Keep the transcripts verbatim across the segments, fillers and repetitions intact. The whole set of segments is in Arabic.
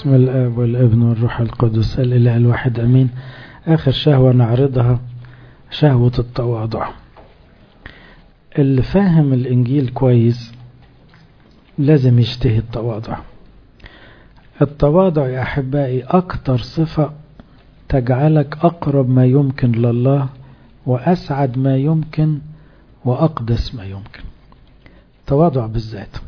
باسم الآب والابن والروح القدس الإله الواحد أمين. آخر شهوة نعرضها شهوة التواضع. اللي فاهم الإنجيل كويس لازم يشتهي التواضع. التواضع يا أحبائي أكتر صفة تجعلك أقرب ما يمكن لله وأسعد ما يمكن وأقدس ما يمكن. التواضع بالذات،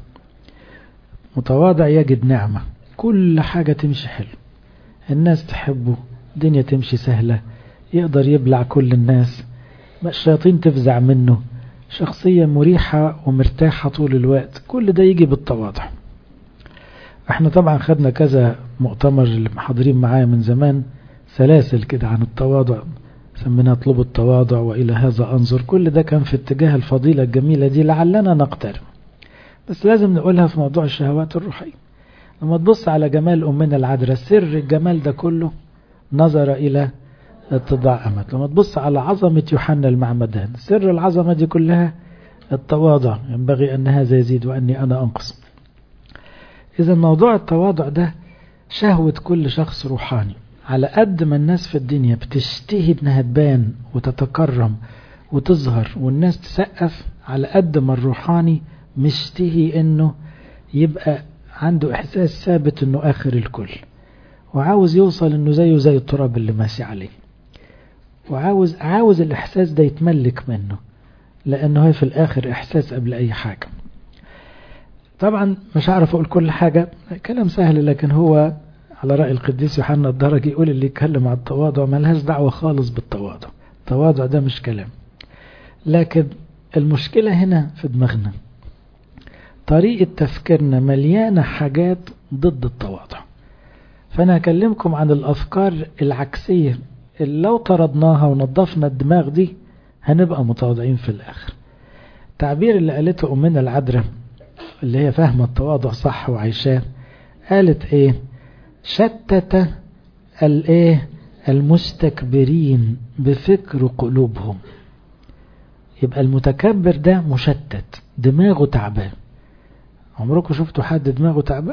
متواضع يجد نعمة، كل حاجة تمشي حلو، الناس تحبه، الدنيا تمشي سهلة، يقدر يبلع كل الناس، الشياطين تفزع منه، شخصية مريحة ومرتاحة طول الوقت. كل ده يجي بالتواضع. احنا طبعا خدنا كذا مؤتمر اللي محاضرين معايا من زمان سلاسل كده عن التواضع، سميناها اطلبوا التواضع وإلى هذا أنظر. كل ده كان في اتجاه الفضيلة الجميلة دي لعلنا نقترب، بس لازم نقولها في موضوع الشهوات الروحية. لما تبص على جمال أمنا العذراء، سر الجمال ده كله نظر إلى اتضاع أمد. لما تبص على عظمة يوحنا المعمدان، سر العظمة دي كلها التواضع. ينبغي أن هذا يزيد وأني أنا أنقص. إذا موضوع التواضع ده شهوة كل شخص روحاني. على قد ما الناس في الدنيا بتشتهي انها تبان وتتكرم وتظهر والناس تسقف، على قد ما الروحاني مشتهي انه يبقى عنده احساس ثابت انه اخر الكل، وعاوز يوصل انه زيه زي التراب اللي ماشي عليه، وعاوز عاوز الاحساس ده يتملك منه، لانه هي في الاخر احساس قبل اي حاجة. طبعا مش عارف اقول كل حاجة، كلام سهل، لكن هو على رأي القديس يوحنا الدرجي يقول اللي يتكلم عن التواضع ملهاش دعوة خالص بالتواضع. التواضع ده مش كلام، لكن المشكلة هنا في دماغنا. طريقة تفكيرنا مليانة حاجات ضد التواضع. فأنا أكلمكم عن الأفكار العكسية اللي لو طردناها ونظفنا الدماغ دي هنبقى متواضعين في الآخر. التعبير اللي قالته أمنا العذراء اللي هي فاهمة التواضع صح وعيشاه، قالت إيه؟ شتت الايه المستكبرين بفكر قلوبهم. يبقى المتكبر ده مشتت، دماغه تعبان. عمركم شفتوا حد دماغه تعبان؟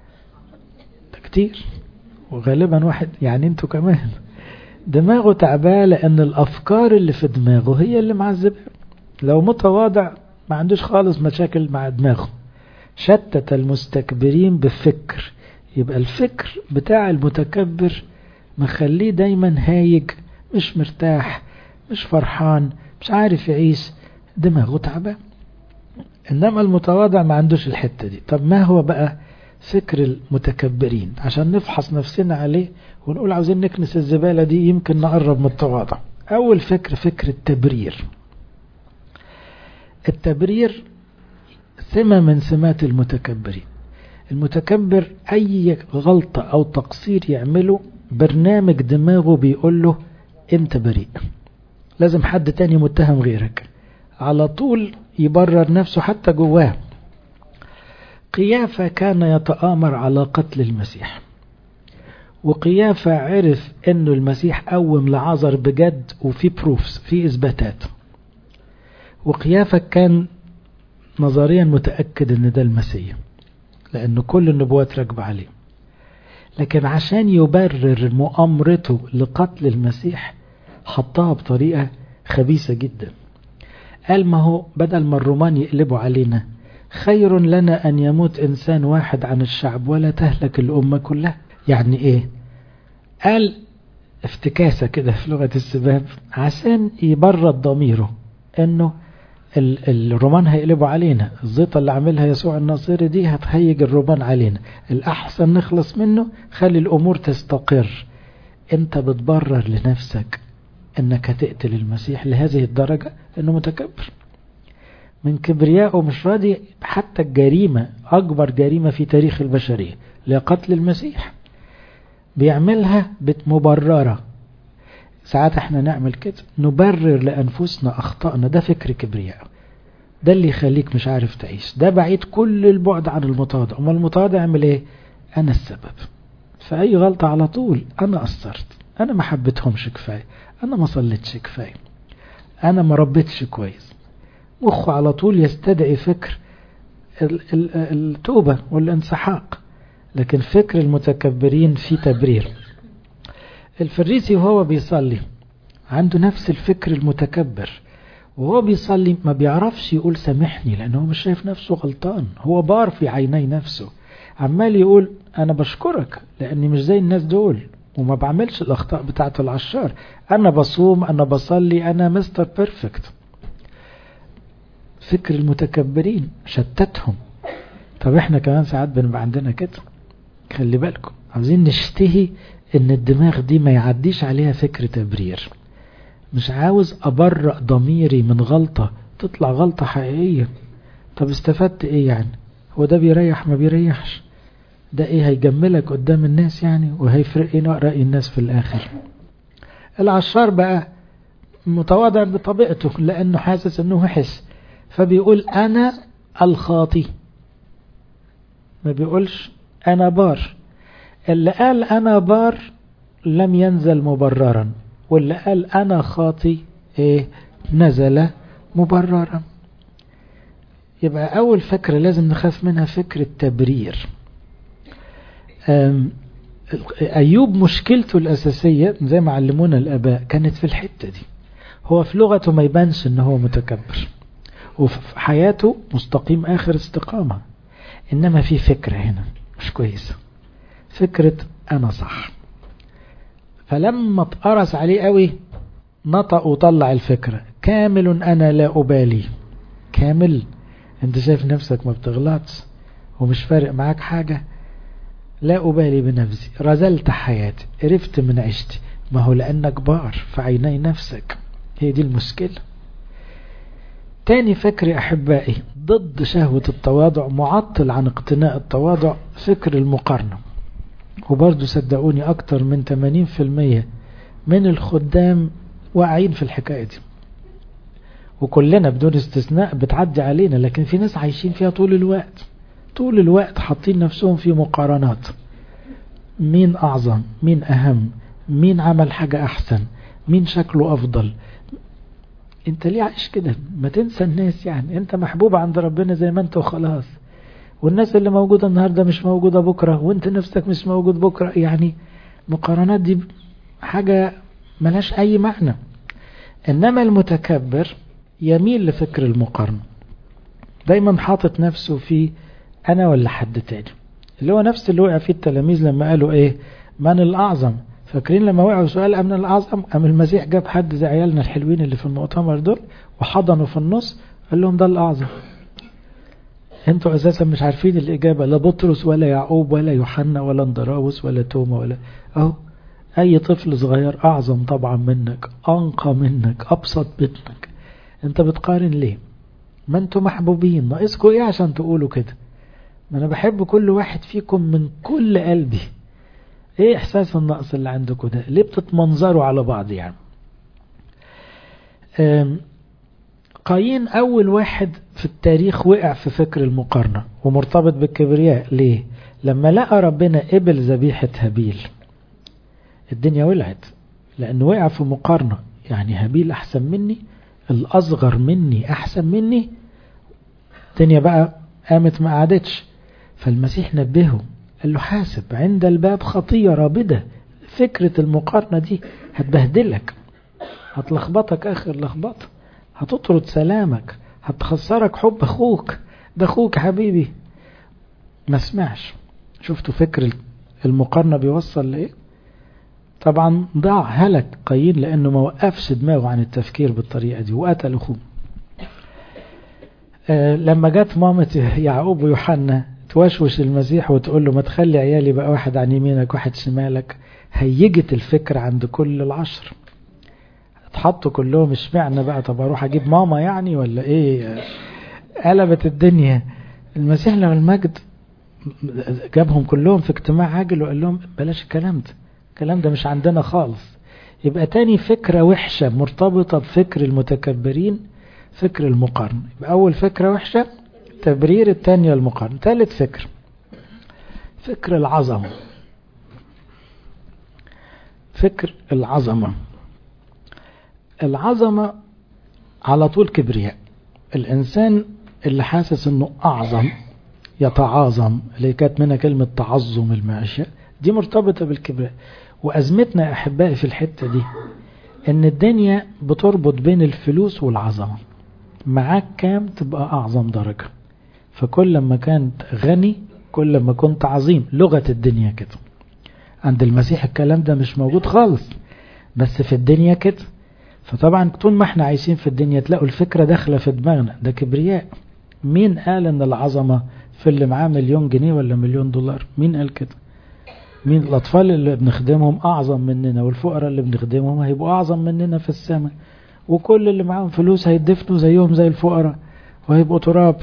ده كتير، وغالبا واحد يعني انتوا كمان دماغه تعبان، لان الافكار اللي في دماغه هي اللي معذبه. لو متواضع ما عندوش خالص مشاكل مع دماغه. شتت المستكبرين بفكر، يبقى الفكر بتاع المتكبر مخليه دايما هايج، مش مرتاح، مش فرحان، مش عارف يعيش، دماغه تعبان. انما المتواضع ما عندوش الحتة دي. طب ما هو بقى فكر المتكبرين عشان نفحص نفسنا عليه ونقول عاوزين نكنس الزبالة دي يمكن نقرب من التواضع؟ اول فكر فكر التبرير. التبرير سمة من سمات المتكبرين. المتكبر أي غلطة أو تقصير يعمله برنامج دماغه بيقول له أنت بريء، لازم حد تاني متهم غيرك، على طول يبرر نفسه حتى جواه. قيافة كان يتآمر على قتل المسيح، وقيافة عرف أنه المسيح قوم لعازر بجد وفي بروفس، في إثباتات، وقيافة كان نظريا متأكد أن ده المسيح لأنه كل النبوات راكبة عليه. لكن عشان يبرر مؤامرته لقتل المسيح حطها بطريقة خبيثة جدا. قال ما هو بدل ما الرومان يقلبوا علينا، خير لنا أن يموت إنسان واحد عن الشعب ولا تهلك الأمة كلها. يعني إيه؟ قال افتكاسة كده في لغة السباب عشان يبرد ضميره أنه الرومان هيقلبوا علينا، الزيطة اللي عملها يسوع الناصري دي هتهيج الرومان علينا، الأحسن نخلص منه، خلي الأمور تستقر. انت بتبرر لنفسك انك هتقتل المسيح لهذه الدرجة انه متكبر من كبرياءه، مش راضي حتى الجريمة، أكبر جريمة في تاريخ البشرية لقتل المسيح بيعملها مبررة. ساعات احنا نعمل كده، نبرر لأنفسنا أخطأنا. ده فكر كبرياء، ده اللي يخليك مش عارف تعيش، ده بعيد كل البعد عن المتواضع. أما المتواضع يعمل ايه؟ أنا السبب في أي غلطة، على طول أنا قصرت، أنا ما حبيتهمش كفاية، أنا ما صليتش كفاية، أنا ما ربيتش كويس. مخه على طول يستدعي فكر التوبة والانسحاق. لكن فكر المتكبرين فيه تبرير. الفريسي وهو بيصلي عنده نفس الفكر المتكبر، وهو بيصلي ما بيعرفش يقول سامحني لأنه مش شايف نفسه غلطان، هو بار في عيني نفسه، عمال يقول أنا بشكرك لأني مش زي الناس دول وما بعملش الأخطاء بتاعة العشار، أنا بصوم، أنا بصلي، أنا مستر بيرفكت. فكر المتكبرين شتتهم. طب احنا كمان ساعات بنبقى عندنا كده، خلي بالكم، عاوزين نشتهي ان الدماغ دي ما يعديش عليها فكر تبرير. مش عاوز أبرأ ضميري من غلطة تطلع غلطة حقيقية. طب استفدت ايه يعني؟ هو ده بيريح ما بيريحش؟ ده ايه هيجملك قدام الناس يعني؟ وهيفرق ايه رأي الناس في الآخر؟ العشار بقى متواضع بطبيعته لأنه حاسس انه وحش، فبيقول أنا الخاطي، ما بيقولش أنا بار. اللي قال أنا بار لم ينزل مبررا، واللي قال أنا خاطي إيه؟ نزل مبررا. يبقى أول فكرة لازم نخاف منها فكرة التبرير. أيوب مشكلته الأساسية زي ما علمونا الآباء كانت في الحتة دي، هو في لغته ما يبانش إنه هو متكبر، وفي حياته مستقيم آخر استقامة، إنما في فكرة هنا مش كويسة، فكرة أنا صح. فلما اتقرص عليه قوي نطق وطلع الفكرة كامل أنا لا أبالي. كامل؟ أنت شايف نفسك ما بتغلطش ومش فارق معاك حاجة؟ لا أبالي بنفسي، رزلت حياتي، قرفت من عشتي. ما هو لأنك بار في عيني نفسك، هي دي المشكلة. تاني فكر أحبائي ضد شهوة التواضع، معطل عن اقتناء التواضع، فكر المقارنة. وبرضو صدقوني أكتر من ثمانين بالمئة من الخدام واعيين في الحكاية دي، وكلنا بدون استثناء بتعدي علينا، لكن في ناس عايشين فيها طول الوقت، طول الوقت حاطين نفسهم في مقارنات. مين أعظم؟ مين أهم؟ مين عمل حاجة أحسن؟ مين شكله أفضل؟ انت ليه عايش كده؟ ما تنسى الناس، يعني انت محبوب عند ربنا زي ما انت وخلاص، والناس اللي موجودة النهاردة مش موجودة بكرة، وانت نفسك مش موجود بكرة. يعني مقارنات دي حاجة ملاش اي معنى. انما المتكبر يميل لفكر المقارنة، دايما حاطط نفسه في انا ولا حد تاني، اللي هو نفس اللي وقع فيه التلاميذ لما قالوا ايه؟ من الأعظم؟ فاكرين لما وقعوا سؤال من الأعظم؟ أم المسيح جاب حد زي عيالنا الحلوين اللي في المؤتمر دول وحضنوا في النص قال لهم ده الأعظم. انتوا أساسا مش عارفين الإجابة، لا بطرس ولا يعقوب ولا يوحنا ولا اندراوس ولا توما ولا اهو أي طفل صغير أعظم طبعا منك، أنقى منك، أبسط منك. انت بتقارن ليه؟ ما انتوا محبوبين، ناقصكوا ايه عشان تقولوا كده؟ ما انا بحب كل واحد فيكم من كل قلبي. ايه احساس النقص اللي عندكم ده؟ ليه بتتمنظروا على بعض يعني؟ قايين اول واحد في التاريخ وقع في فكر المقارنة ومرتبط بالكبرياء. ليه؟ لما لقى ربنا قبل ذبيحة هابيل الدنيا ولعت، لانه وقع في مقارنة. يعني هابيل احسن مني، الاصغر مني احسن مني، الدنيا بقى قامت ما قعدتش. فالمسيح نبهه قال له حاسب، عند الباب خطية رابدة. فكرة المقارنة دي هتبهدلك، هتلخبطك آخر لخبطة، هتطرد سلامك، هتخسرك حب أخوك، ده أخوك حبيبي. ما سمعش. شفتوا فكر المقارنة بيوصل لإيه؟ طبعا ضاع، هلك قايين لأنه ما وقفش دماغه عن التفكير بالطريقة دي وقتل أخوه. أه لما جت مامة يعقوب ويوحنا توشوش المسيح وتقول له ما تخلي عيالي بقى واحد عن يمينك واحد شمالك، هيجت الفكرة عند كل العشر. اتحطوا كلهم اشمعنى بقى؟ طب اروح اجيب ماما يعني ولا ايه؟ قلبت الدنيا. المسيح له المجد جابهم كلهم في اجتماع عاجل وقال لهم بلاش الكلام ده، الكلام ده مش عندنا خالص. يبقى تاني فكرة وحشة مرتبطة بفكر المتكبرين، فكر المقارنة. يبقى اول فكرة وحشة تبرير، الثانية المقارنة. ثالث فكر فكر العظمة. فكر العظمة العظمة على طول كبرياء. الإنسان اللي حاسس أنه أعظم يتعاظم، اللي كانت منها كلمة تعظم المعيشة، دي مرتبطة بالكبرياء. وأزمتنا يا أحبائي في الحتة دي إن الدنيا بتربط بين الفلوس والعظمة. معاك كام تبقى أعظم درجة، فكل ما كنت غني كل ما كنت عظيم. لغة الدنيا كده. عند المسيح الكلام ده مش موجود خالص، بس في الدنيا كده. فطبعا طول ما احنا عايشين في الدنيا تلاقوا الفكرة داخلة في دماغنا، ده كبرياء. مين قال ان العظمة في اللي معاه مليون جنيه ولا مليون دولار؟ مين قال كده؟ مين؟ الأطفال اللي بنخدمهم أعظم مننا، والفقراء اللي بنخدمهم هيبقوا أعظم مننا في السماء، وكل اللي معاهم فلوس هيدفنوا زيهم زي الفقراء وهيبقوا تراب.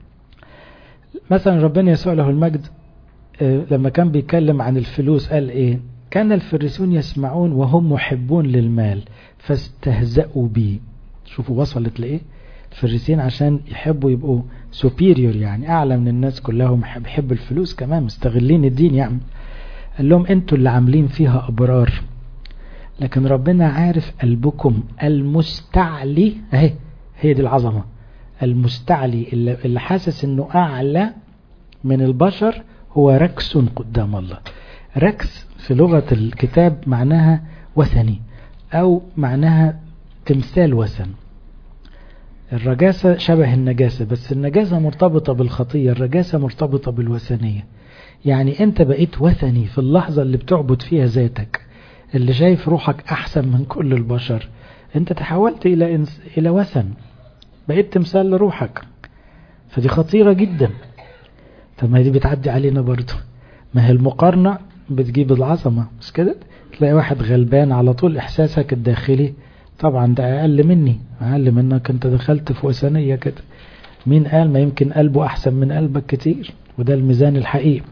مثلا ربنا يسوع له المجد لما كان بيتكلم عن الفلوس قال ايه؟ كان الفريسون يسمعون وهم محبون للمال فاستهزأوا بي. شوفوا وصلت لإيه؟ الفريسين عشان يحبوا يبقوا سوبيريور، يعني أعلى من الناس كلهم، بيحب الفلوس كمان، مستغلين الدين يعني. قال لهم انتوا اللي عاملين فيها أبرار، لكن ربنا عارف قلبكم المستعلي. اهي هي دي العظمة، المستعلي اللي حاسس انه أعلى من البشر هو ركس قدام الله. ركس في لغة الكتاب معناها وثني، أو معناها تمثال وثن. الرجاسة شبه النجاسة، بس النجاسة مرتبطة بالخطية، الرجاسة مرتبطة بالوثنية. يعني أنت بقيت وثني في اللحظة اللي بتعبد فيها ذاتك، اللي شايف روحك أحسن من كل البشر، أنت تحولت إلى إنس... إلى وثن، بقيت تمثال لروحك. فدي خطيرة جدا. طب ما دي بتعدي علينا برضو، ما هي المقارنة بتجيب العظمة، مش كده؟ تلاقي واحد غلبان على طول إحساسك الداخلي طبعا ده أقل مني، أقل منك، أنت دخلت في وثنية كده. مين قال؟ ما يمكن قلبه أحسن من قلبك كتير، وده الميزان الحقيقي.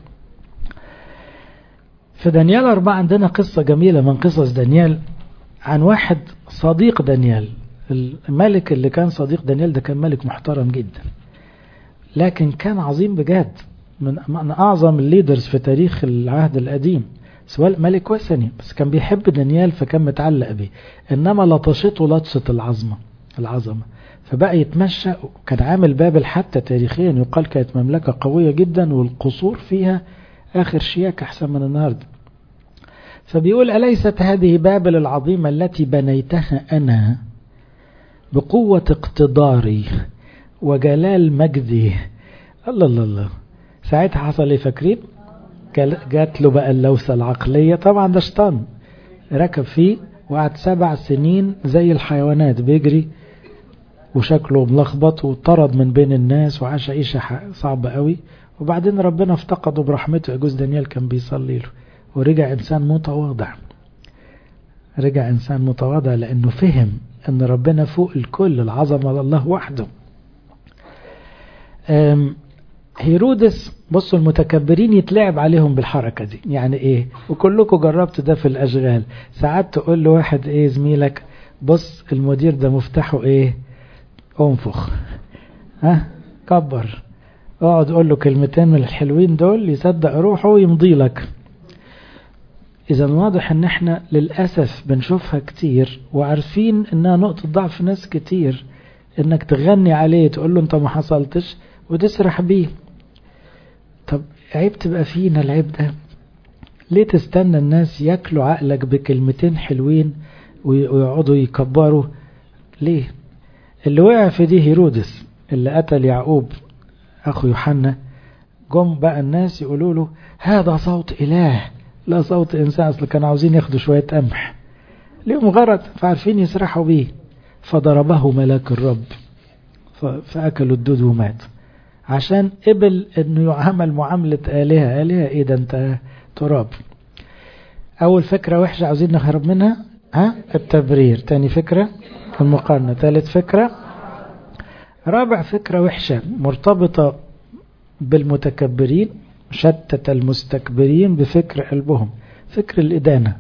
في دانيال أربعة عندنا قصة جميلة من قصص دانيال عن واحد صديق دانيال. الملك اللي كان صديق دانيال ده كان ملك محترم جدا، لكن كان عظيم بجد، من أعظم الليدرز في تاريخ العهد القديم. سواء ملك وثني بس كان بيحب دانيال فكان متعلق به، إنما لطشته لطشة العظمة العظمة فبقى يتمشى. كان عامل بابل حتى تاريخيا يقال كانت مملكة قوية جدا، والقصور فيها آخر شياك أحسن من النهاردة. فبيقول أليست هذه بابل العظيمة التي بنيتها أنا بقوة اقتداري وجلال مجدي؟ الله الله الله. ساعتها حصل ايه فاكرين؟ جات له بقى اللوثة العقلية. طبعا ده شيطان ركب فيه وقعد سبع سنين زي الحيوانات بيجري وشكله ملخبط، وطرد من بين الناس وعاش عيشة صعبة قوي. وبعدين ربنا افتقده برحمته. يجوز دانيال كان بيصلي له ورجع إنسان متواضع. رجع إنسان متواضع لأنه فهم أن ربنا فوق الكل، العظمة لله وحده. هيرودس، بصوا المتكبرين يتلعب عليهم بالحركة دي. يعني ايه؟ وكلكم جربت ده في الاشغال. ساعات تقول له واحد ايه زميلك، بص المدير ده مفتاحه ايه؟ انفخ، ها كبر، اقعد قول له كلمتين من الحلوين دول يصدق روحه ويمضي لك. اذا واضح ان احنا للأسف بنشوفها كتير وعارفين انها نقطة ضعف ناس كتير، انك تغني عليه تقول له انت ما حصلتش وتسرح بيه. طب عيب تبقى فينا العيب ده. ليه تستنى الناس ياكلوا عقلك بكلمتين حلوين ويقعدوا يكبروا؟ ليه؟ اللي وقع في دي هيرودس اللي قتل يعقوب اخو يوحنا. جم بقى الناس يقولوا له هذا صوت اله لا صوت انسان. اصل كانوا عاوزين ياخدوا شوية قمح ليهم غرض فعارفين يسرحوا بيه. فضربه ملاك الرب فاكلوا الدود ومات، عشان قبل انه يعامل معاملة آلهة. آلهة ايه ده؟ انت تراب. اول فكرة وحشة عاوزين نهرب منها، ها التبرير. تاني فكرة المقارنة. ثالث فكرة. رابع فكرة وحشة مرتبطة بالمتكبرين، شتت المستكبرين بفكر قلبهم، فكر الإدانة.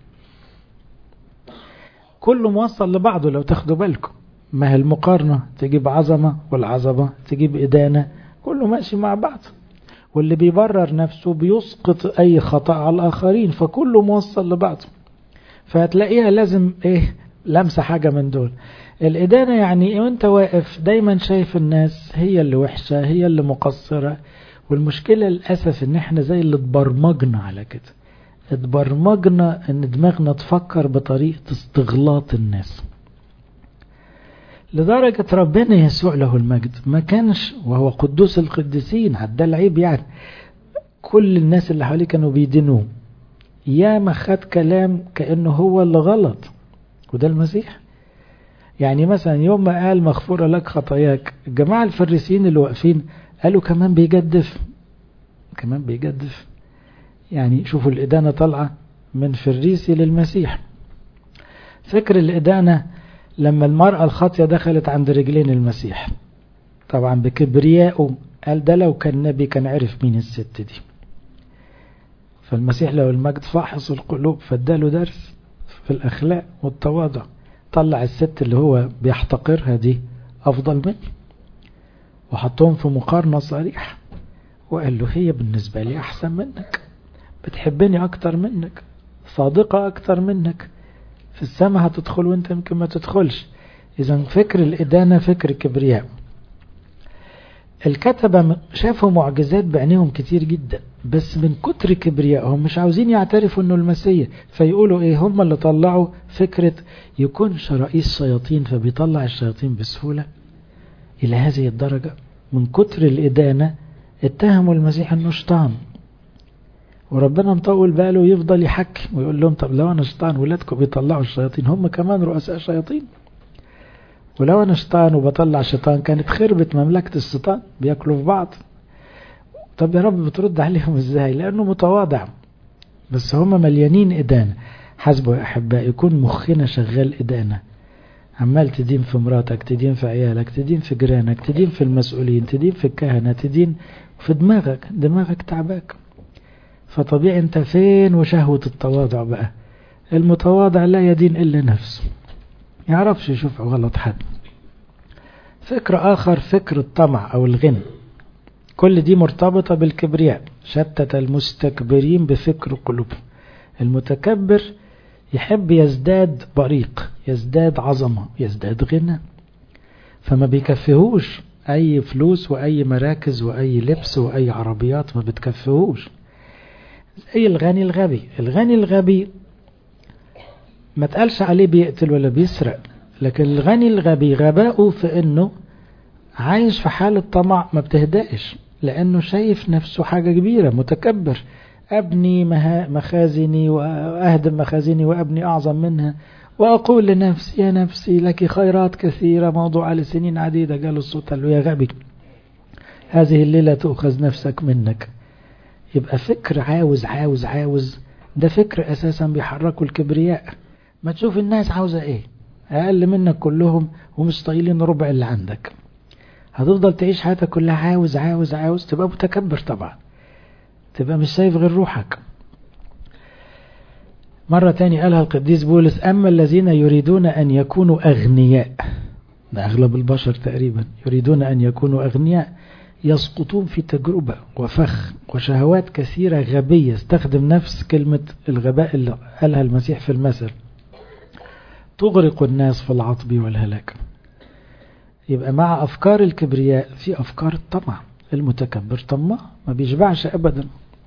كله موصل لبعضه لو تاخدوا بالكم. ما هي المقارنة تجيب عظمة، والعظمة تجيب إدانة، كله ماشي مع بعض. واللي بيبرر نفسه بيسقط أي خطأ على الآخرين، فكله موصل لبعضه. فهتلاقيها لازم إيه لمسة حاجة من دول. الإدانة يعني وانت واقف دايما شايف الناس هي اللي وحشة، هي اللي مقصرة، والمشكلة للأسف ان احنا زي اللي اتبرمجنا على كده، اتبرمجنا ان دماغنا تفكر بطريقة استغلاط الناس، لدرجة ربنا يسوع له المجد ما كانش وهو قدوس القديسين، عدى العيب يعني، كل الناس اللي حواليه كانوا بيدينوه، يا ما خد كلام كأنه هو اللي غلط، وده المسيح. يعني مثلا يوم ما قال مغفورة لك خطاياك، الجماعة الفريسيين اللي واقفين قالوا كمان بيجدف، كمان بيجدف. يعني شوفوا الإدانة طالعة من فريسي للمسيح. فكر الإدانة لما المرأة الخاطية دخلت عند رجلين المسيح، طبعا بكبريائه قال ده لو كان نبي كان عرف مين الست دي. فالمسيح لو المجد فاحص القلوب فاداله درس في الأخلاق والتواضع، طلع الست اللي هو بيحتقرها دي أفضل منه، وحطهم في مقارنة صريحة، وقال له هي بالنسبة لي أحسن منك، بتحبني أكتر منك، صادقة أكتر منك، في السماء هتدخل وانت يمكن ما تدخلش. إذن فكر الإدانة فكر كبرياء. الكتبة شافوا معجزات بعينيهم كتير جدا، بس من كتر كبريائهم مش عاوزين يعترفوا انه المسيح، فيقولوا ايه، هم اللي طلعوا فكرة يكونش رئيس شياطين فبيطلع الشياطين بسهولة. الى هذه الدرجة من كتر الإدانة اتهموا المسيح انه شيطان، وربنا مطول باله يفضل يحكي ويقول لهم طب لو انا شيطان ولادكم بيطلعوا الشياطين، هم كمان رؤساء شياطين، ولو انا شيطان وبطلع شيطان كانت خربت مملكة الشيطان، بياكلوا في بعض. طب يا رب بترد عليهم ازاي؟ لانه متواضع، بس هم مليانين إدانة. حسبوا يا أحباء يكون مخنا شغال إدانة، عمال تدين في مراتك، تدين في عيالك، تدين في جيرانك، تدين في المسؤولين، تدين في الكهنة، تدين في دماغك، دماغك تعباك. فطبيعي انت فين وشهوة التواضع بقى؟ المتواضع لا يدين إلا نفسه، يعرفش يشوف غلط حد. فكر آخر فكر الطمع أو الغنى، كل دي مرتبطة بالكبرياء. شتت المستكبرين بفكر قلوبهم. المتكبر يحب يزداد بريق، يزداد عظمة، يزداد غنى، فما بيكفيهوش أي فلوس وأي مراكز وأي لبس وأي عربيات، ما بتكفيهوش. زي الغني الغبي، الغني الغبي ما تقالش عليه بيقتل ولا بيسرق، لكن الغني الغبي غباؤه في انه عايش في حالة طمع ما بتهدأش، لانه شايف نفسه حاجة كبيرة، متكبر. ابني مخازني واهدم مخازني وابني اعظم منها، واقول لنفسي يا نفسي لك خيرات كثيرة موضوعة لسنين عديدة. قال الصوت له يا غبي هذه الليلة تأخذ نفسك منك. يبقى فكر عاوز عاوز عاوز، ده فكر اساسا بيحركوا الكبرياء. ما تشوف الناس عاوزة ايه، اقل منك كلهم ومش طايلين ربع اللي عندك، هتفضل تعيش حياتك كلها عاوز عاوز عاوز، تبقى متكبر طبعا، تبقى مش شايف غير روحك. مرة تاني قالها القديس بولس، أما الذين يريدون أن يكونوا أغنياء، ده أغلب البشر تقريبا يريدون أن يكونوا أغنياء، يسقطون في تجربة وفخ وشهوات كثيرة غبية. استخدم نفس كلمة الغباء اللي قالها المسيح في المثل، تغرق الناس في العطب والهلاك. يبقى مع أفكار الكبرياء في أفكار الطمع. المتكبر طمع ما بيشبعش أبدا.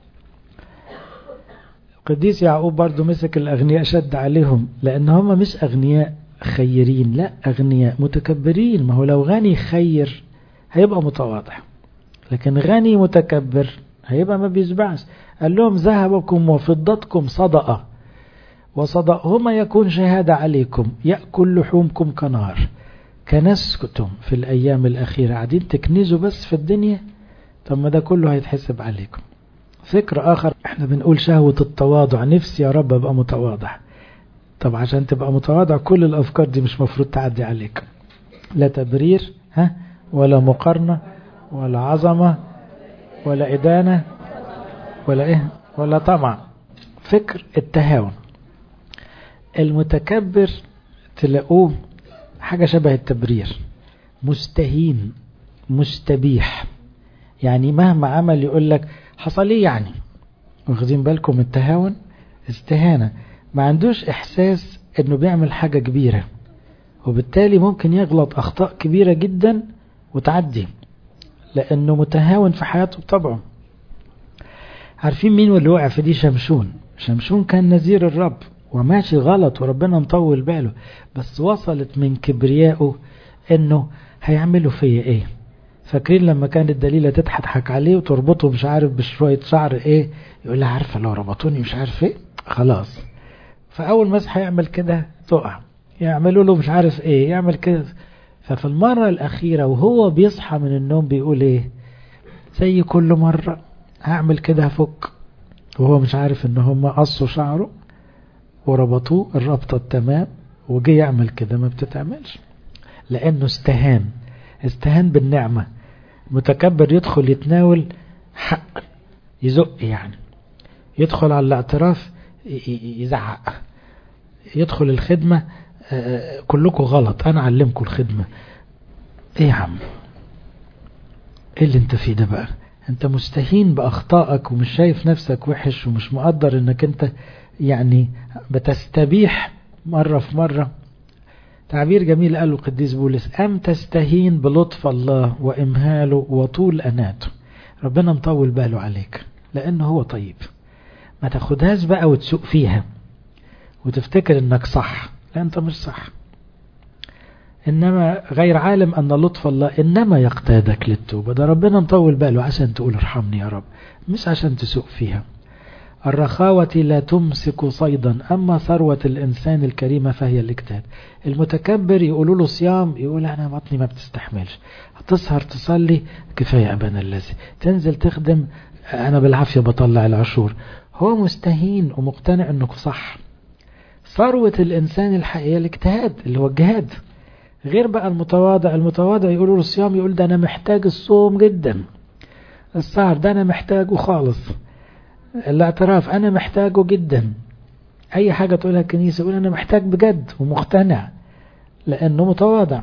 القديس يعقوب برضو مسك الأغنياء شد عليهم، لأن هم مش أغنياء خيرين، لا أغنياء متكبرين. ما هو لو غني خير هيبقى متواضع، لكن غني متكبر هيبقى ما بيشبعش. قال لهم ذهبكم وفضتكم صدقة، وصدقهما يكون شهادة عليكم، يأكل لحومكم كنار، كنسكتم في الأيام الأخيرة. قاعدين تكنزوا بس في الدنيا، طب ما ده كله هيتحسب عليكم. فكر آخر، احنا بنقول شهوة التواضع، نفسي يا رب ابقى متواضع. طب عشان تبقى متواضع كل الأفكار دي مش مفروض تعدي عليك، لا تبرير ها ولا مقارنة ولا عظمة ولا إدانة ولا إيه ولا طمع. فكر التهاون. المتكبر تلاقوه حاجة شبه التبرير، مستهين مستبيح، يعني مهما عمل يقول لك حصل ايه يعني. واخدين بالكم التهاون استهانة، ما عندوش احساس انه بيعمل حاجة كبيرة، وبالتالي ممكن يغلط اخطاء كبيرة جدا وتعدي، لانه متهاون في حياته بطبعه. عارفين مين واللي وقع في دي؟ شمشون. شمشون كان نذير الرب وماشي غلط وربنا مطول باله، بس وصلت من كبريائه انه هيعملوا فيا ايه. فاكرين لما كانت دليلة تضحك عليه وتربطه مش عارف بشوية شعر ايه، يقول لها عارفة لو ربطوني مش عارف ايه خلاص. فاول ما هيعمل كده تقع، يعملوا له مش عارف ايه، يعمل كده. ففي المرة الاخيرة وهو بيصحى من النوم بيقول ايه؟ زي كل مرة هعمل كده هفك، وهو مش عارف ان هم قصوا شعره وربطوه الربطة التمام، وجي يعمل كده ما بتتعملش، لانه استهان استهان بالنعمة. متكبر يدخل يتناول حق يزق، يعني يدخل على الاعتراف يزعق، يدخل الخدمة كلكم غلط انا علمكم الخدمة. ايه يا عم ايه اللي انت فيه ده بقى؟ انت مستهين باخطائك ومش شايف نفسك وحش ومش مقدر انك انت يعني بتستبيح مرة في مرة. تعبير جميل قاله القديس بولس: أم تستهين بلطف الله وإمهاله وطول أناته. ربنا مطول باله عليك لأنه هو طيب. ما تاخدهاش بقى وتسوق فيها وتفتكر انك صح، لا انت مش صح. انما غير عالم ان لطف الله انما يقتادك للتوبة. ده ربنا مطول باله عشان تقول ارحمني يا رب، مش عشان تسوق فيها. الرخاوة لا تمسك صيدا، أما ثروة الإنسان الكريمة فهي الاجتهاد. المتكبر يقولوا له صيام، يقول أنا بطني ما بتستحملش. هتسهر تصلي، كفاية أبانا الذي. تنزل تخدم، أنا بالعافية بطلع العشور. هو مستهين ومقتنع أنه صح. ثروة الإنسان الحقيقية الاجتهاد اللي هو الجهاد. غير بقى المتواضع. المتواضع يقولوا له الصيام، يقول ده أنا محتاج الصوم جدا. السهر ده أنا محتاجه خالص. الاعتراف أنا محتاجه جدا. أي حاجة تقولها الكنيسة يقول أنا محتاج بجد ومقتنع لأنه متواضع.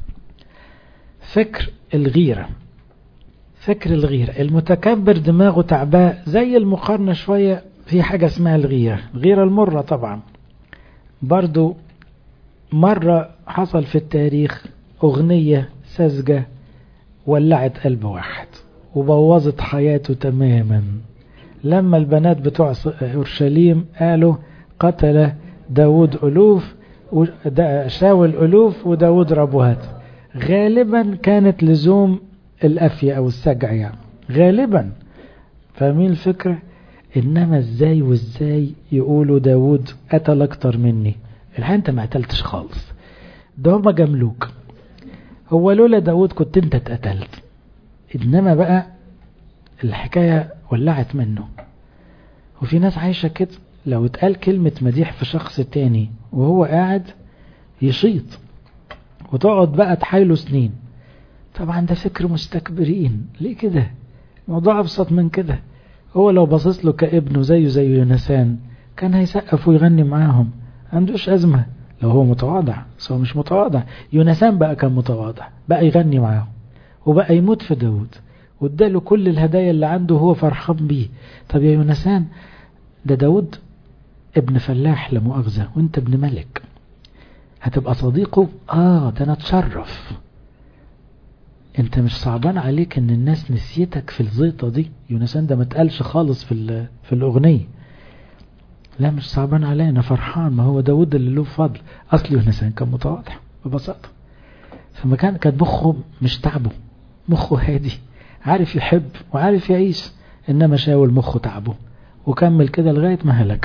فكر الغيرة. فكر الغيرة. المتكبر دماغه تعباء، زي المقارنة شوية في حاجة اسمها الغيرة. الغيرة المرة طبعا. برضو مرة حصل في التاريخ أغنية ساذجة ولعت قلب واحد وبوظت حياته تماما. لما البنات بتوع أورشليم قالوا قتل داود ألوف، شاول ألوف وداود ربوات. غالبا كانت لزوم الأفية أو السجع يعني غالبا. فاهمين الفكرة؟ إنما ازاي وازاي يقولوا داود قتل أكتر مني؟ الحين انت ما قتلتش خالص، ده هما جملوك. هو لولا داود كنت انت اتقتلت. إنما بقى الحكاية ولعت منه. وفي ناس عايشة كده، لو اتقال كلمة مديح في شخص تاني وهو قاعد يشيط، وتقعد بقى تحايله سنين. طبعا ده فكر مستكبرين. ليه كده؟ موضوع أبسط من كده. هو لو بصص له كابنه زيه زي يونسان كان هيسقف ويغني معاهم، عندوش أزمة لو هو متواضع. بس هو مش متواضع. يونسان بقى كان متواضع، بقى يغني معاهم وبقى يموت في داود واداله كل الهدايا اللي عنده وهو فرحان بيه. طب يا يونسان، ده داود ابن فلاح لمؤاخذة وانت ابن ملك، هتبقى صديقه؟ اه ده انا اتشرف. انت مش صعبان عليك ان الناس نسيتك في الزيطة دي؟ يونسان ده ما اتقالش خالص في في الاغنية. لا مش صعبان علي، انا فرحان، ما هو داود اللي له فضل. اصل يونسان كان متواضع ببساطة. فما كان كان مخه مش تعبه، مخه هادي، عارف يحب وعارف يعيش. انما شاول مخه تعبه وكمل كده لغاية ما هلك.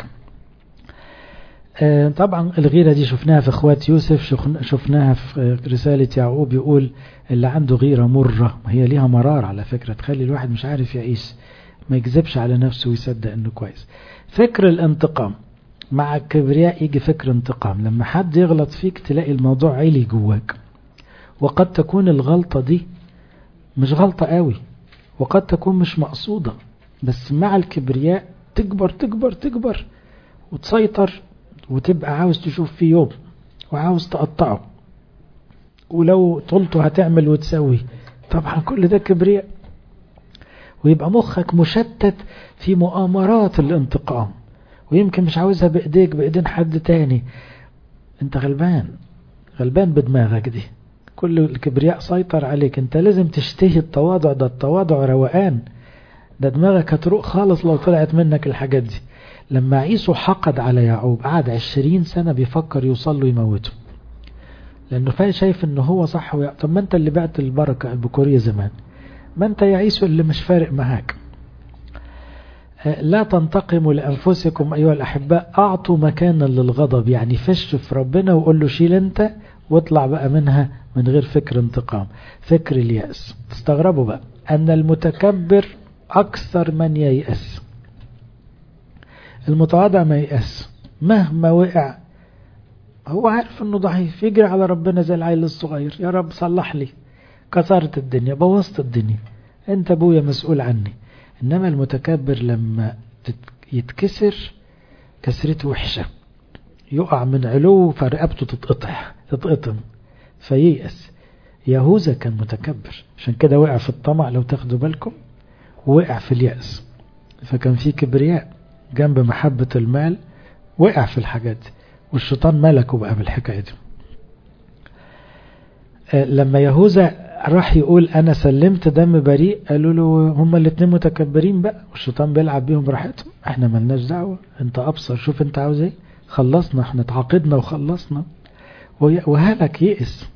آه طبعا الغيرة دي شفناها في اخوات يوسف، شفناها في رسالة يعقوب. يقول اللي عنده غيرة مرة، هي ليها مرار على فكرة، تخلي الواحد مش عارف يعيش، ما يكذبش على نفسه ويصدق انه كويس. فكر الانتقام. مع الكبرياء يجي فكر انتقام. لما حد يغلط فيك تلاقي الموضوع عالي جواك، وقد تكون الغلطة دي مش غلطة قوي، وقد تكون مش مقصودة، بس مع الكبرياء تكبر تكبر تكبر وتسيطر، وتبقى عاوز تشوف فيه يوم وعاوز تقطعه، ولو طلته هتعمل وتسوي. طبعا كل ده كبرياء. ويبقى مخك مشتت في مؤامرات الانتقام، ويمكن مش عاوزها بإيديك، بإيدين حد تاني. انت غلبان غلبان بدماغك دي. كل الكبرياء سيطر عليك. انت لازم تشتهي التواضع. ده التواضع روقان. ده دماغك هتروق خالص لو طلعت منك الحاجات دي. لما عيسو حقد على يعقوب قعد عشرين سنة بيفكر يوصل له يموته، لأنه فاهم شايف إنه هو صح ويا... طب ما أنت اللي بعت البركة البكورية زمان، ما أنت يا عيسو اللي مش فارق معاك. لا تنتقموا لأنفسكم أيها الأحباء، أعطوا مكانا للغضب، يعني فش في ربنا وقول له شيل أنت واطلع بقى منها من غير فكر انتقام، فكر اليأس. تستغربوا بقى أن المتكبر أكثر من ييأس. المتواضع ما ييأس مهما وقع، هو عارف أنه ضعيف، يجري على ربنا زي العيل الصغير، يا رب صلح لي، كسرت الدنيا، بوظت الدنيا، أنت أبويا مسؤول عني. إنما المتكبر لما يتكسر كسرته وحشة، يقع من علو فرقبته تتقطع تتقطم فييأس. يهوذا كان متكبر، عشان كده وقع في الطمع لو تاخدوا بالكم، وقع في اليأس، فكان في كبرياء جنب محبة المال، وقع في الحاجات دي، والشيطان ملكه بقى بالحكاية دي. لما يهوذا راح يقول أنا سلمت دم بريء، قالوا له هما الاتنين متكبرين بقى، والشيطان بيلعب بيهم براحتهم، احنا ملناش دعوة، انت أبصر، شوف انت عاوز ايه، خلصنا، احنا اتعاقدنا وخلصنا، وهلك يئس.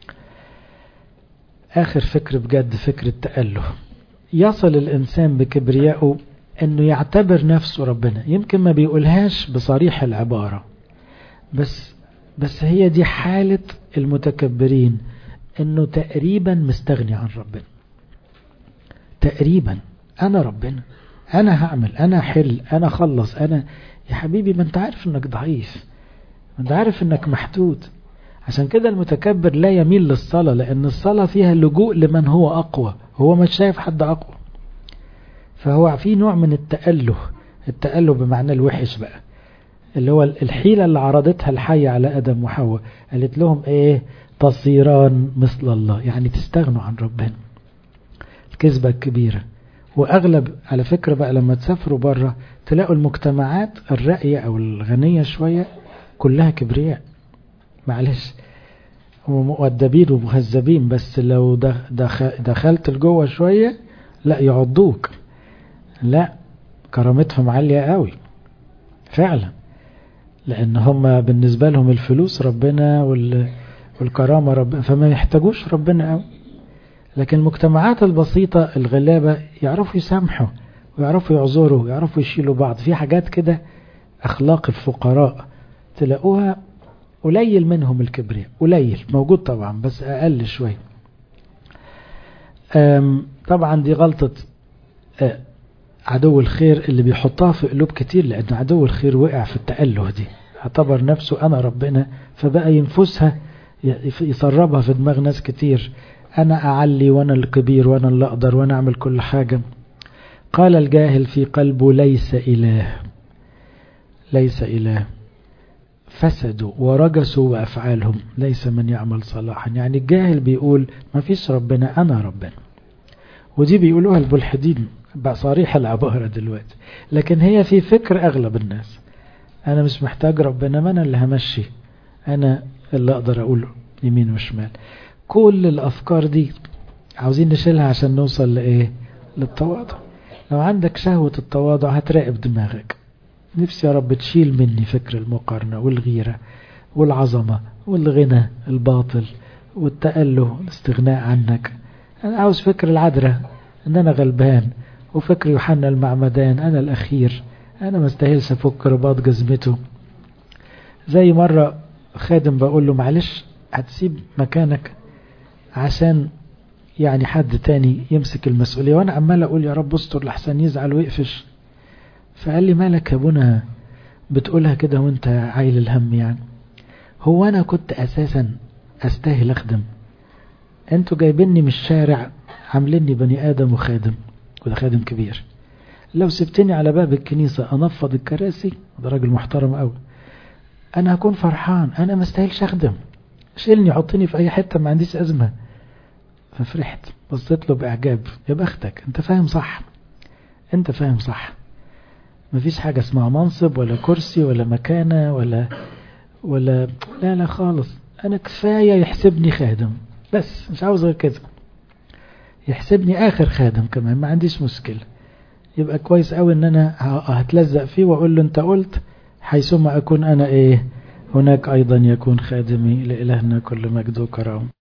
آخر فكر بجد فكر التأله. يصل الإنسان بكبريائه أنه يعتبر نفسه ربنا، يمكن ما بيقولهاش بصريح العبارة، بس بس هي دي حالة المتكبرين، أنه تقريبا مستغني عن ربنا. تقريبا أنا ربنا، أنا هعمل، أنا حل، أنا خلص، أنا يا حبيبي ما أنت عارف أنك ضعيف، ما أنت عارف أنك محدود. عشان كده المتكبر لا يميل للصلاة، لأن الصلاة فيها اللجوء لمن هو أقوى، هو مش شايف حد أقوى، فهو في نوع من التأله. التأله بمعنى الوحش بقى، اللي هو الحيلة اللي عرضتها الحية على آدم وحواء، قالت لهم ايه؟ تصيران مثل الله، يعني تستغنوا عن ربنا. الكذبة الكبيرة. وأغلب على فكرة بقى لما تسافروا بره تلاقوا المجتمعات الراقية أو الغنية شوية كلها كبرياء، معلش ومؤدبين ومهذبين، بس لو دخلت لجوه شوية لا يعضوك، لا كرامتهم عالية قوي فعلا، لأن هم بالنسبة لهم الفلوس ربنا والكرامة ربنا، فما يحتاجوش ربنا قوي. لكن المجتمعات البسيطة الغلابة يعرفوا يسامحوا ويعرفوا يعذروا ويعرفوا يشيلوا بعض. في حاجات كده أخلاق الفقراء تلاقوها قليل منهم الكبرياء، قليل موجود طبعا بس أقل شوي. طبعا دي غلطة عدو الخير اللي بيحطها في قلوب كتير، لأن عدو الخير وقع في التأله دي، اعتبر نفسه أنا ربنا، فبقى ينفسها يسربها في دماغ ناس كتير، أنا أعلي وأنا الكبير وأنا اللي أقدر وأنا أعمل كل حاجة. قال الجاهل في قلبه ليس إله، ليس إله، فسدوا ورجسوا بأفعالهم ليس من يعمل صلاحا. يعني الجاهل بيقول ما فيش ربنا، أنا ربنا، ودي بيقولوها الملحدين بصريح العبارة دلوقتي، لكن هي في فكر أغلب الناس، أنا مش محتاج ربنا، ما أنا اللي همشي، أنا اللي أقدر أقوله يمين وشمال. كل الأفكار دي عاوزين نشيلها عشان نوصل لإيه؟ للتواضع. لو عندك شهوة التواضع هتراقب دماغك، نفسي يا رب تشيل مني فكر المقارنة والغيرة والعظمة والغنى الباطل والتأله والاستغناء عنك. أنا عاوز فكر العذراء أن أنا غلبان، وفكر يوحنا المعمدان أنا الأخير، أنا ما استاهلش أفك رباط جزمته. زي مرة خادم بقول له معلش هتسيب مكانك عشان يعني حد تاني يمسك المسؤولية، وأنا عمال أقول يا رب استر لحسن يزعل ويقفش. فقال لي مالك يا ابونا بتقولها كده وانت عايل الهم؟ يعني هو أنا كنت أساسا أستاهل أخدم؟ انتوا جايبيني من الشارع عامليني بني آدم وخادم، وده خادم كبير، لو سبتني على باب الكنيسة أنفض الكراسي، ده راجل محترم قوي، أنا هكون فرحان، أنا ما استاهلش أخدم، شيلني حطني في أي حتة ما عنديش أزمة. ففرحت بصيت له بإعجاب، يا بختك أنت فاهم صح، أنت فاهم صح، مفيش حاجة اسمها منصب ولا كرسي ولا مكانة ولا ولا لا لا خالص، أنا كفاية يحسبني خادم بس، مش عاوز غير كده، يحسبني آخر خادم كمان ما عنديش مشكلة، يبقى كويس قوي ان انا هتلزق فيه واقول له انت قلت حيثما اكون انا ايه هناك ايضا يكون خادمي. لإلهنا كل مجد وكرم.